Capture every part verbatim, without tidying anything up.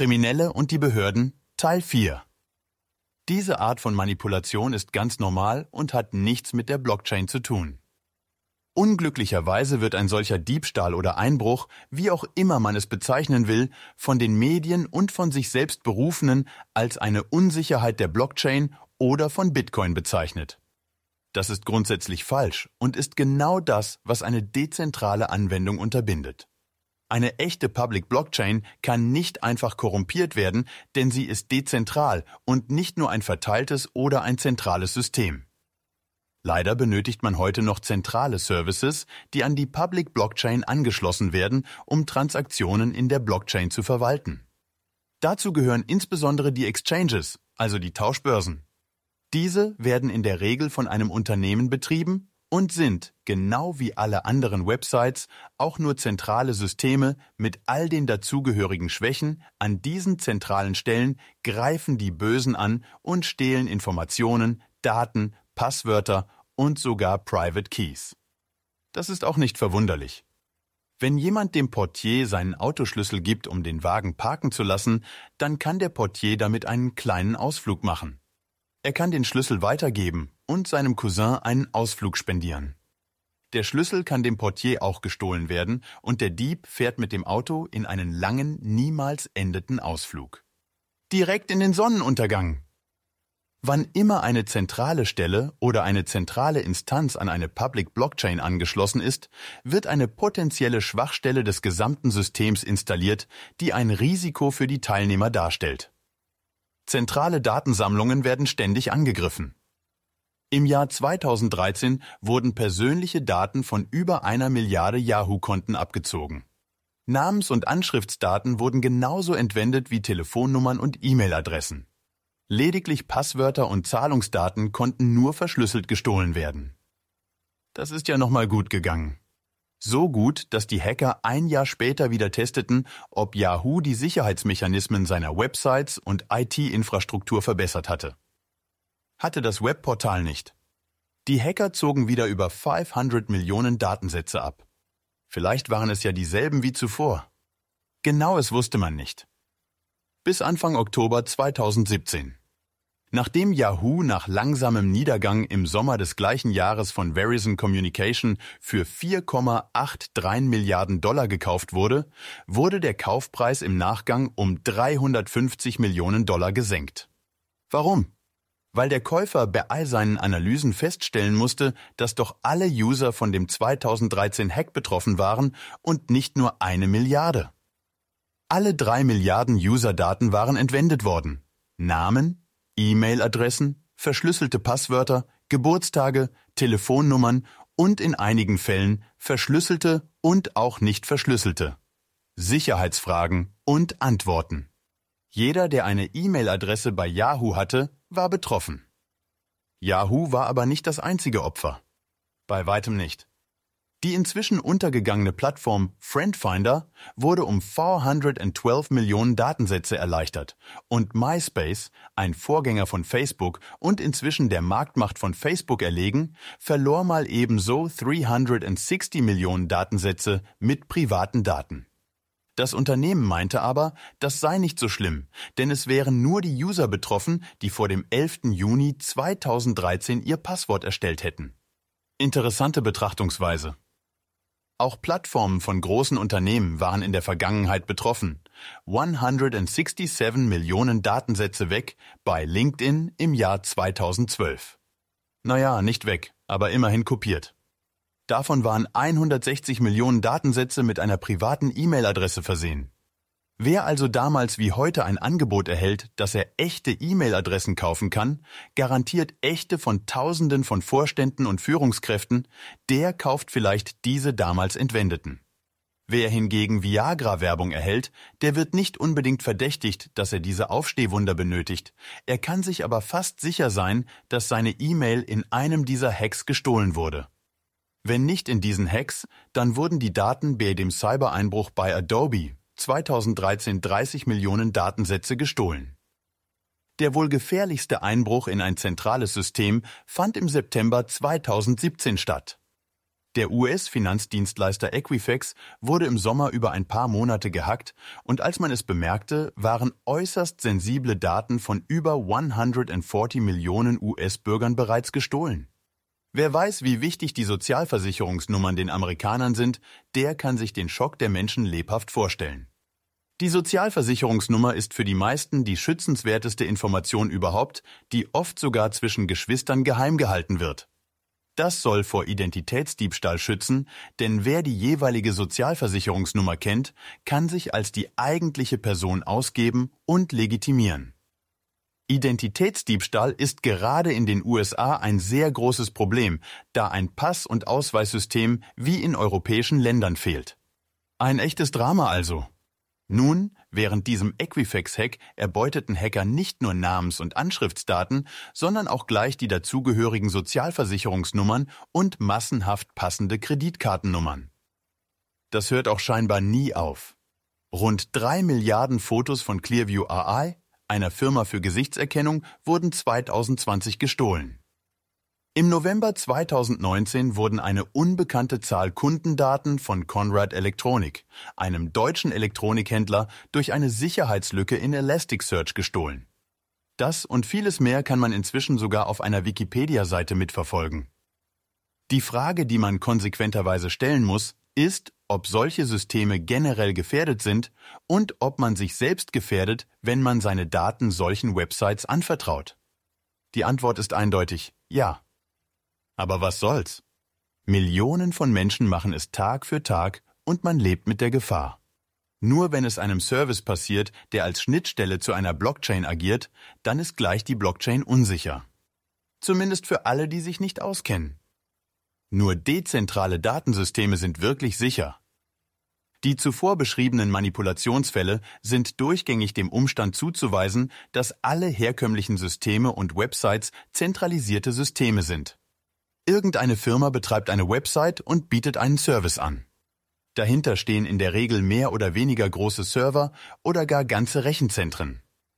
Kriminelle und die Behörden Teil vier. Diese Art von Manipulation ist ganz normal und hat nichts mit der Blockchain zu tun. Unglücklicherweise wird ein solcher Diebstahl oder Einbruch, wie auch immer man es bezeichnen will, von den Medien und von sich selbst Berufenen als eine Unsicherheit der Blockchain oder von Bitcoin bezeichnet. Das ist grundsätzlich falsch und ist genau das, was eine dezentrale Anwendung unterbindet. Eine echte Public Blockchain kann nicht einfach korrumpiert werden, denn sie ist dezentral und nicht nur ein verteiltes oder ein zentrales System. Leider benötigt man heute noch zentrale Services, die an die Public Blockchain angeschlossen werden, um Transaktionen in der Blockchain zu verwalten. Dazu gehören insbesondere die Exchanges, also die Tauschbörsen. Diese werden in der Regel von einem Unternehmen betrieben und sind, genau wie alle anderen Websites, auch nur zentrale Systeme mit all den dazugehörigen Schwächen. An diesen zentralen Stellen greifen die Bösen an und stehlen Informationen, Daten, Passwörter und sogar Private Keys. Das ist auch nicht verwunderlich. Wenn jemand dem Portier seinen Autoschlüssel gibt, um den Wagen parken zu lassen, dann kann der Portier damit einen kleinen Ausflug machen. Er kann den Schlüssel weitergeben und seinem Cousin einen Ausflug spendieren. Der Schlüssel kann dem Portier auch gestohlen werden und der Dieb fährt mit dem Auto in einen langen, niemals endenden Ausflug. Direkt in den Sonnenuntergang. Wann immer eine zentrale Stelle oder eine zentrale Instanz an eine Public Blockchain angeschlossen ist, wird eine potenzielle Schwachstelle des gesamten Systems installiert, die ein Risiko für die Teilnehmer darstellt. Zentrale Datensammlungen werden ständig angegriffen. Im Jahr zweitausenddreizehn wurden persönliche Daten von über einer Milliarde Yahoo-Konten abgezogen. Namens- und Anschriftsdaten wurden genauso entwendet wie Telefonnummern und E-Mail-Adressen. Lediglich Passwörter und Zahlungsdaten konnten nur verschlüsselt gestohlen werden. Das ist ja nochmal gut gegangen. So gut, dass die Hacker ein Jahr später wieder testeten, ob Yahoo die Sicherheitsmechanismen seiner Websites und I T-Infrastruktur verbessert hatte. Hatte das Webportal nicht. Die Hacker zogen wieder über fünfhundert Millionen Datensätze ab. Vielleicht waren es ja dieselben wie zuvor. Genaues wusste man nicht. Bis Anfang Oktober zweitausendsiebzehn. Nachdem Yahoo nach langsamem Niedergang im Sommer des gleichen Jahres von Verizon Communication für vier Komma dreiundachtzig Milliarden Dollar gekauft wurde, wurde der Kaufpreis im Nachgang um dreihundertfünfzig Millionen Dollar gesenkt. Warum? Weil der Käufer bei all seinen Analysen feststellen musste, dass doch alle User von dem zweitausenddreizehn Hack betroffen waren und nicht nur eine Milliarde. Alle drei Milliarden User-Daten waren entwendet worden. Namen, E-Mail-Adressen, verschlüsselte Passwörter, Geburtstage, Telefonnummern und in einigen Fällen verschlüsselte und auch nicht verschlüsselte. Sicherheitsfragen und Antworten. Jeder, der eine E-Mail-Adresse bei Yahoo hatte, war betroffen. Yahoo war aber nicht das einzige Opfer. Bei weitem nicht. Die inzwischen untergegangene Plattform FriendFinder wurde um vierhundertzwölf Millionen Datensätze erleichtert und MySpace, ein Vorgänger von Facebook und inzwischen der Marktmacht von Facebook erlegen, verlor mal ebenso dreihundertsechzig Millionen Datensätze mit privaten Daten. Das Unternehmen meinte aber, das sei nicht so schlimm, denn es wären nur die User betroffen, die vor dem elften Juni zweitausenddreizehn ihr Passwort erstellt hätten. Interessante Betrachtungsweise. Auch Plattformen von großen Unternehmen waren in der Vergangenheit betroffen. hundertsiebenundsechzig Millionen Datensätze weg bei LinkedIn im Jahr zweitausendzwölf. Naja, nicht weg, aber immerhin kopiert. Davon waren hundertsechzig Millionen Datensätze mit einer privaten E-Mail-Adresse versehen. Wer also damals wie heute ein Angebot erhält, dass er echte E-Mail-Adressen kaufen kann, garantiert echte von Tausenden von Vorständen und Führungskräften, der kauft vielleicht diese damals entwendeten. Wer hingegen Viagra-Werbung erhält, der wird nicht unbedingt verdächtigt, dass er diese Aufstehwunder benötigt. Er kann sich aber fast sicher sein, dass seine E-Mail in einem dieser Hacks gestohlen wurde. Wenn nicht in diesen Hacks, dann wurden die Daten bei dem Cybereinbruch bei Adobe zweitausenddreizehn dreißig Millionen Datensätze gestohlen. Der wohl gefährlichste Einbruch in ein zentrales System fand im September zweitausendsiebzehn statt. Der U S-Finanzdienstleister Equifax wurde im Sommer über ein paar Monate gehackt und als man es bemerkte, waren äußerst sensible Daten von über hundertvierzig Millionen U S-Bürgern bereits gestohlen. Wer weiß, wie wichtig die Sozialversicherungsnummern den Amerikanern sind, der kann sich den Schock der Menschen lebhaft vorstellen. Die Sozialversicherungsnummer ist für die meisten die schützenswerteste Information überhaupt, die oft sogar zwischen Geschwistern geheim gehalten wird. Das soll vor Identitätsdiebstahl schützen, denn wer die jeweilige Sozialversicherungsnummer kennt, kann sich als die eigentliche Person ausgeben und legitimieren. Identitätsdiebstahl ist gerade in den U S A ein sehr großes Problem, da ein Pass- und Ausweissystem wie in europäischen Ländern fehlt. Ein echtes Drama also. Nun, während diesem Equifax-Hack erbeuteten Hacker nicht nur Namens- und Anschriftsdaten, sondern auch gleich die dazugehörigen Sozialversicherungsnummern und massenhaft passende Kreditkartennummern. Das hört auch scheinbar nie auf. Rund drei Milliarden Fotos von Clearview A I, einer Firma für Gesichtserkennung, wurden zweitausendzwanzig gestohlen. Im November zweitausendneunzehn wurden eine unbekannte Zahl Kundendaten von Conrad Electronic, einem deutschen Elektronikhändler, durch eine Sicherheitslücke in Elasticsearch gestohlen. Das und vieles mehr kann man inzwischen sogar auf einer Wikipedia-Seite mitverfolgen. Die Frage, die man konsequenterweise stellen muss, ist, ob solche Systeme generell gefährdet sind und ob man sich selbst gefährdet, wenn man seine Daten solchen Websites anvertraut. Die Antwort ist eindeutig ja. Aber was soll's? Millionen von Menschen machen es Tag für Tag und man lebt mit der Gefahr. Nur wenn es einem Service passiert, der als Schnittstelle zu einer Blockchain agiert, dann ist gleich die Blockchain unsicher. Zumindest für alle, die sich nicht auskennen. Nur dezentrale Datensysteme sind wirklich sicher. Die zuvor beschriebenen Manipulationsfälle sind durchgängig dem Umstand zuzuweisen, dass alle herkömmlichen Systeme und Websites zentralisierte Systeme sind. Irgendeine Firma betreibt eine Website und bietet einen Service an. Dahinter stehen in der Regel mehr oder weniger große Server oder gar ganze Rechenzentren.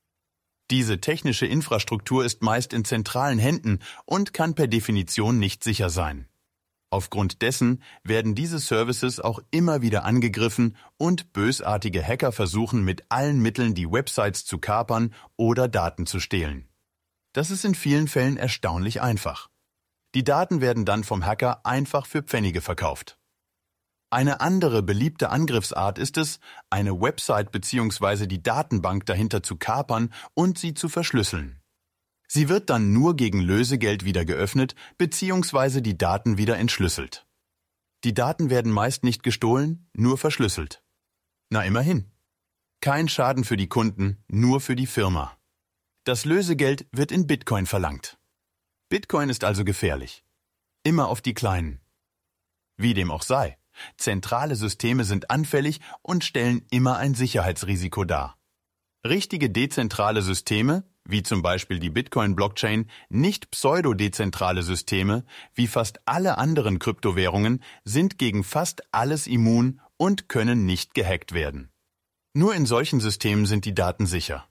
Diese technische Infrastruktur ist meist in zentralen Händen und kann per Definition nicht sicher sein. Aufgrund dessen werden diese Services auch immer wieder angegriffen und bösartige Hacker versuchen mit allen Mitteln die Websites zu kapern oder Daten zu stehlen. Das ist in vielen Fällen erstaunlich einfach. Die Daten werden dann vom Hacker einfach für Pfennige verkauft. Eine andere beliebte Angriffsart ist es, eine Website bzw. die Datenbank dahinter zu kapern und sie zu verschlüsseln. Sie wird dann nur gegen Lösegeld wieder geöffnet bzw. die Daten wieder entschlüsselt. Die Daten werden meist nicht gestohlen, nur verschlüsselt. Na immerhin. Kein Schaden für die Kunden, nur für die Firma. Das Lösegeld wird in Bitcoin verlangt. Bitcoin ist also gefährlich. Immer auf die Kleinen. Wie dem auch sei, zentrale Systeme sind anfällig und stellen immer ein Sicherheitsrisiko dar. Richtige dezentrale Systeme, wie zum Beispiel die Bitcoin-Blockchain, nicht pseudodezentrale Systeme, wie fast alle anderen Kryptowährungen, sind gegen fast alles immun und können nicht gehackt werden. Nur in solchen Systemen sind die Daten sicher.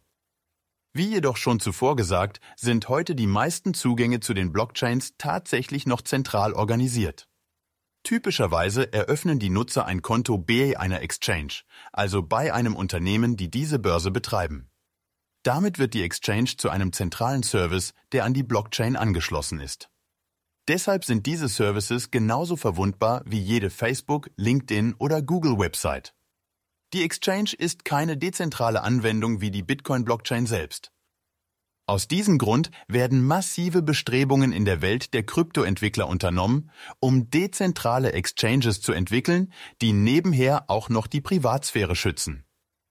Wie jedoch schon zuvor gesagt, sind heute die meisten Zugänge zu den Blockchains tatsächlich noch zentral organisiert. Typischerweise eröffnen die Nutzer ein Konto bei einer Exchange, also bei einem Unternehmen, die diese Börse betreiben. Damit wird die Exchange zu einem zentralen Service, der an die Blockchain angeschlossen ist. Deshalb sind diese Services genauso verwundbar wie jede Facebook-, LinkedIn- oder Google-Website. Die Exchange ist keine dezentrale Anwendung wie die Bitcoin-Blockchain selbst. Aus diesem Grund werden massive Bestrebungen in der Welt der Kryptoentwickler unternommen, um dezentrale Exchanges zu entwickeln, die nebenher auch noch die Privatsphäre schützen.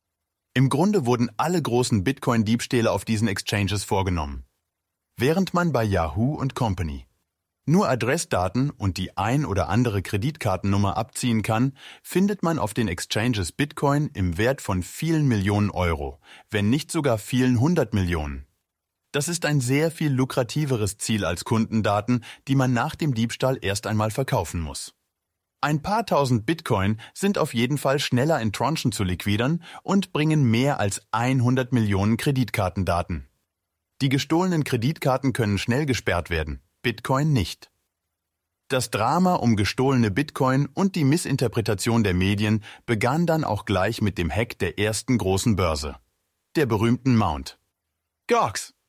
Im Grunde wurden alle großen Bitcoin-Diebstähle auf diesen Exchanges vorgenommen. Während man bei Yahoo und Company nur Adressdaten und die ein oder andere Kreditkartennummer abziehen kann, findet man auf den Exchanges Bitcoin im Wert von vielen Millionen Euro, wenn nicht sogar vielen hundert Millionen. Das ist ein sehr viel lukrativeres Ziel als Kundendaten, die man nach dem Diebstahl erst einmal verkaufen muss. Ein paar tausend Bitcoin sind auf jeden Fall schneller in Tranchen zu liquidern und bringen mehr als hundert Millionen Kreditkartendaten. Die gestohlenen Kreditkarten können schnell gesperrt werden, Bitcoin nicht. Das Drama um gestohlene Bitcoin und die Missinterpretation der Medien begann dann auch gleich mit dem Hack der ersten großen Börse, der berühmten Mount. Gox!